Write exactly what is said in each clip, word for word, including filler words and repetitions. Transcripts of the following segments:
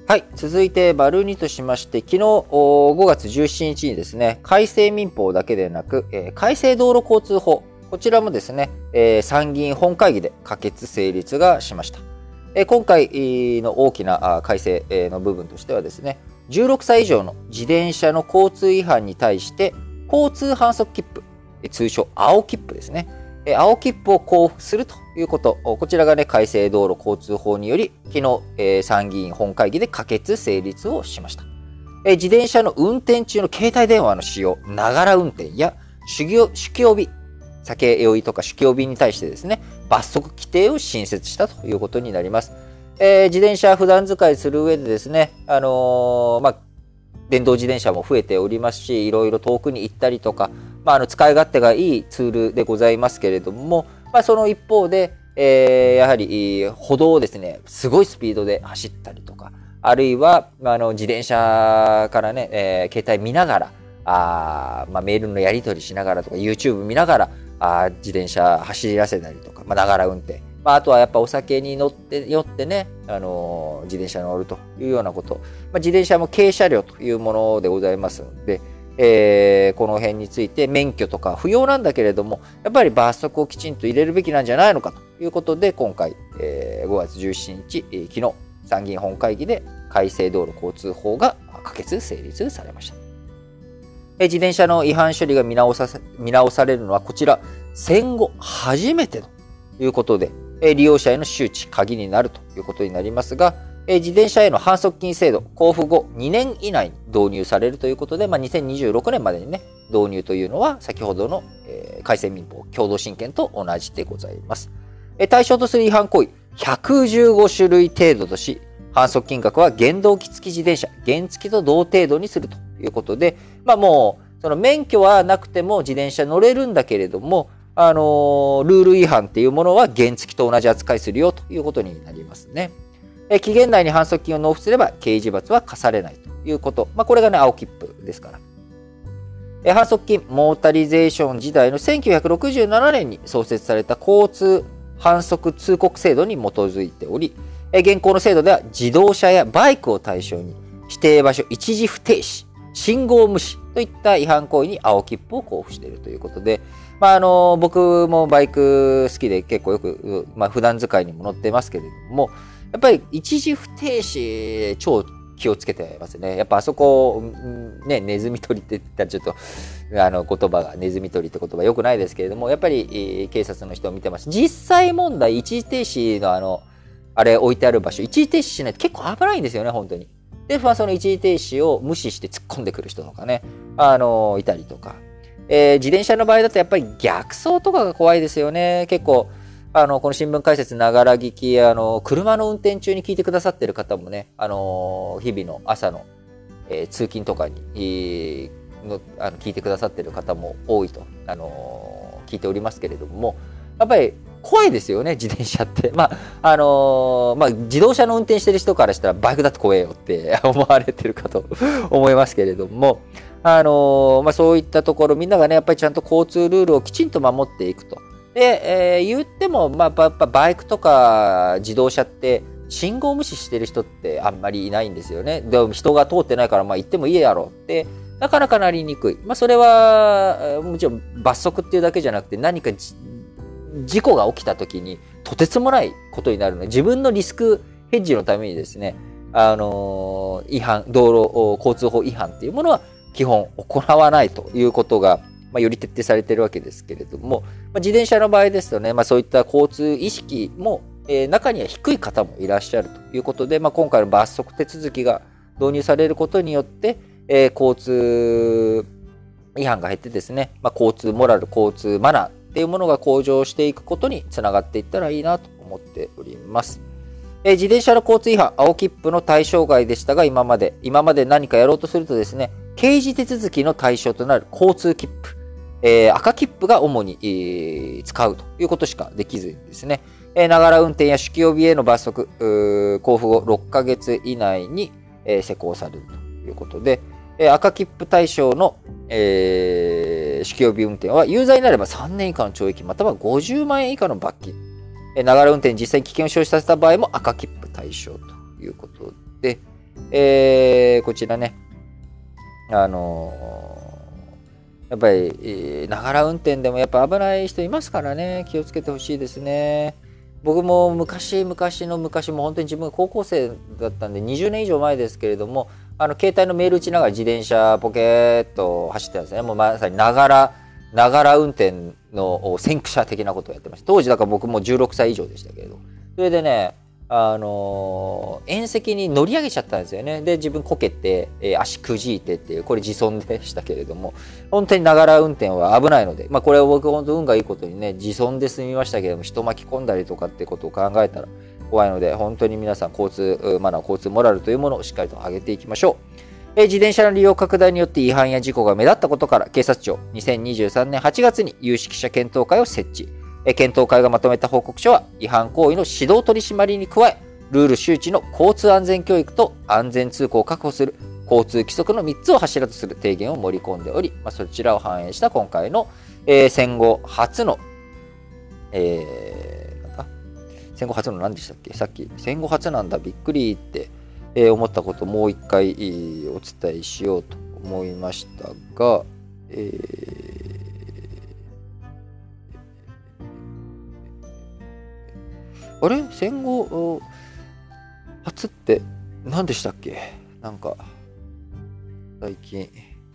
はい。続いて、バルにとしまして、昨日ごがつじゅうしちにちにですね、改正民法だけでなく、えー、改正道路交通法、こちらもですね、えー、参議院本会議で可決成立がしました。えー、今回の大きな改正の部分としてはですね、じゅうろくさい以上の自転車の交通違反に対して、交通反則切符、通称青切符ですね。青切符を交付するということ。こちらがね、改正道路交通法により、昨日、えー、参議院本会議で可決成立をしました。えー、自転車の運転中の携帯電話の使用、ながら運転や酒気酒気帯び、酒酔いとか酒気帯びに対してですね、罰則規定を新設したということになります。えー、自転車普段使いする上でですね、あのー、まあ、電動自転車も増えておりますし、いろいろ遠くに行ったりとか、まあ、あの使い勝手がいいツールでございますけれども、まあ、その一方で、えー、やはり歩道をですね、すごいスピードで走ったりとか、あるいは、あの自転車からね、えー、携帯見ながら、あまあ、メールのやり取りしながらとか、YouTube 見ながら、あ自転車走らせたりとか、まあ、ながら運転。まあ、あとはやっぱお酒に乗って、酔ってね、あのー、自転車に乗るというようなこと。まあ、自転車も軽車両というものでございますので、えー、この辺について免許とか不要なんだけれども、やっぱり罰則をきちんと入れるべきなんじゃないのかということで、今回、えー、ごがつじゅうしちにち、えー、昨日、参議院本会議で改正道路交通法が可決・成立されました。えー、自転車の違反処理が見直さ、見直されるのはこちら、戦後初めてということで、えー、利用者への周知、鍵になるということになりますが、自転車への反則金制度、交付後にねん以内に導入されるということで、まあ、にせんにじゅうろくねんまでにね、導入というのは先ほどの、えー、改正民法共同親権と同じでございます。えー、対象とする違反行為、ひゃくじゅうごしゅるい程度とし、反則金額は原動機付き自転車、原付と同程度にするということで、まあもう、その免許はなくても自転車乗れるんだけれども、あのー、ルール違反っていうものは原付と同じ扱いするよということになりますね。期限内に反則金を納付すれば刑事罰は課されないということ。まあ、これがね、青切符ですから。反則金、モータリゼーション時代のせんきゅうひゃくろくじゅうななねんに創設された交通反則通告制度に基づいており、現行の制度では自動車やバイクを対象に指定場所一時不停止、信号無視といった違反行為に青切符を交付しているということで、まあ、あの、僕もバイク好きで結構よく、まあ、普段使いにも乗ってますけれども、やっぱり一時不停止超気をつけてますね。やっぱあそこ、ね、ネズミ捕りって言ったらちょっと、あの言葉が、ネズミ捕りって言葉良くないですけれども、やっぱり警察の人を見てます。実際問題、一時停止のあの、あれ置いてある場所、一時停止しないと結構危ないんですよね、本当に。で、まあ、その一時停止を無視して突っ込んでくる人とかね、あの、いたりとか。えー、自転車の場合だとやっぱり逆走とかが怖いですよね。結構、あの、この新聞解説ながら聞き、あの、車の運転中に聞いてくださってる方もね、あの、日々の朝の、えー、通勤とかに、えー、のあの聞いてくださってる方も多いと、あの、聞いておりますけれども、やっぱり怖いですよね、自転車って。まあ、あのー、まあ、自動車の運転してる人からしたらバイクだって怖えよって思われてるかと思いますけれども、あのー、まあ、そういったところ、みんながね、やっぱりちゃんと交通ルールをきちんと守っていくと。で、えー、言っても、まあ、やっぱバイクとか自動車って信号無視してる人ってあんまりいないんですよね。でも人が通ってないから、まあ、行ってもいいやろうって、なかなかなりにくい。まあ、それは、もちろん罰則っていうだけじゃなくて、何か事故が起きた時にとてつもないことになるので、自分のリスクヘッジのためにですね、あのー、違反、道路交通法違反っていうものは基本行わないということが、まあ、より徹底されているわけですけれども、まあ、自転車の場合ですとね、まあ、そういった交通意識も、えー、中には低い方もいらっしゃるということで、まあ、今回の罰則手続きが導入されることによって、えー、交通違反が減ってですね、まあ、交通モラル、交通マナーっていうものが向上していくことにつながっていったらいいなと思っております。えー、自転車の交通違反、青切符の対象外でしたが、今まで、今まで何かやろうとするとですね、刑事手続きの対象となる交通切符、えー、赤切符が主に、えー、使うということしかできずにですね、えー、ながら運転や酒気帯びへの罰則、交付後ろっかげつ以内に、えー、施行されるということで、えー、赤切符対象の、えー、酒気帯び運転は有罪になればさんねん以下の懲役またはごじゅうまんえん以下の罰金。ながら運転に実際に危険を生じさせた場合も赤切符対象ということで、 えー、こちらね、あのー、やっぱり、ながら運転でもやっぱ危ない人いますからね、気をつけてほしいですね。僕も昔々の昔も本当に自分が高校生だったんでにじゅうねん以上前ですけれども、あの携帯のメール打ちながら自転車ポケーっと走ってたんですね。もうまさにながらながら運転の先駆者的なことをやってました。当時だから僕もじゅうろくさい以上でしたけれど、それでね、あのー、縁石に乗り上げちゃったんですよね。で自分こけて、えー、足くじいてっていう、これ自損でしたけれども、本当にながら運転は危ないので、まあこれは僕本当運がいいことにね、自損で済みましたけれども、人巻き込んだりとかってことを考えたら怖いので、本当に皆さん交通マナー、交通モラルというものをしっかりと上げていきましょう。えー、自転車の利用拡大によって違反や事故が目立ったことから、警察庁にせんにじゅうさんねんはちがつに有識者検討会を設置。検討会がまとめた報告書は、違反行為の指導取り締まりに加え、ルール周知の交通安全教育と安全通行を確保する交通規則のみっつを柱とする提言を盛り込んでおり、まあ、そちらを反映した今回の、えー、戦後初の、えー、なんか戦後初の何でしたっけ、さっき戦後初なんだびっくりって、えー、思ったことをもう一回、えー、お伝えしようと思いましたが、えーあれ戦後初って何でしたっけ。なんか最近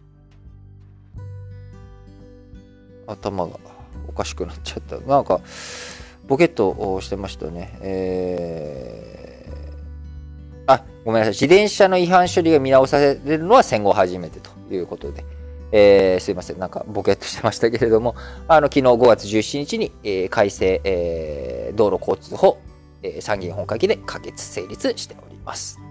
頭がおかしくなっちゃった。なんかボケっとしてましたね。えー、あ、ごめんなさい。自転車の違反処理が見直されるのは戦後初めてということで。えー、すいません。なんかボケっとしてましたけれども、あの、昨日ごがつじゅうしちにちに、えー、改正、えー、道路交通法、えー、参議院本会議で可決成立しております。